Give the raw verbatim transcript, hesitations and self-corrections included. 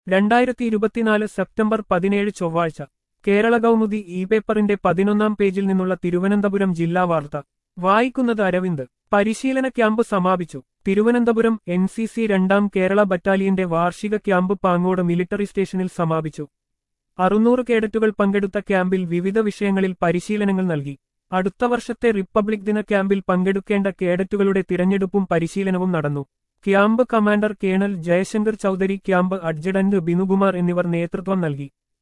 രണ്ടായിരത്തി ഇരുപത്തിനാല് സെപ്റ്റംബർ പതിനേഴ് ചൊവ്വാഴ്ച കേരള കൗമുദി ഇ പേപ്പറിന്റെ പതിനൊന്നാം പേജിൽ നിന്നുള്ള തിരുവനന്തപുരം ജില്ലാ വാർത്ത വായിക്കുന്നത് അരവിന്ദ്. പരിശീലന ക്യാമ്പ് സമാപിച്ചു. തിരുവനന്തപുരം എൻ സി സി രണ്ടാം കേരള ബറ്റാലിയന്റെ വാർഷിക ക്യാമ്പ് പാങ്ങോട് മിലിറ്ററി സ്റ്റേഷനിൽ സമാപിച്ചു. അറുന്നൂറ് കേഡറ്റുകൾ പങ്കെടുത്ത ക്യാമ്പിൽ വിവിധ വിഷയങ്ങളിൽ പരിശീലനങ്ങൾ നൽകി. അടുത്ത വർഷത്തെ റിപ്പബ്ലിക് ദിന ക്യാമ്പിൽ പങ്കെടുക്കേണ്ട കേഡറ്റുകളുടെ തിരഞ്ഞെടുപ്പും പരിശീലനവും നടന്നു. Camp commander colonel Jayashankar Chaudhary, camp adjutant Binukumar എന്നിവർ നേതൃത്വം നൽകി.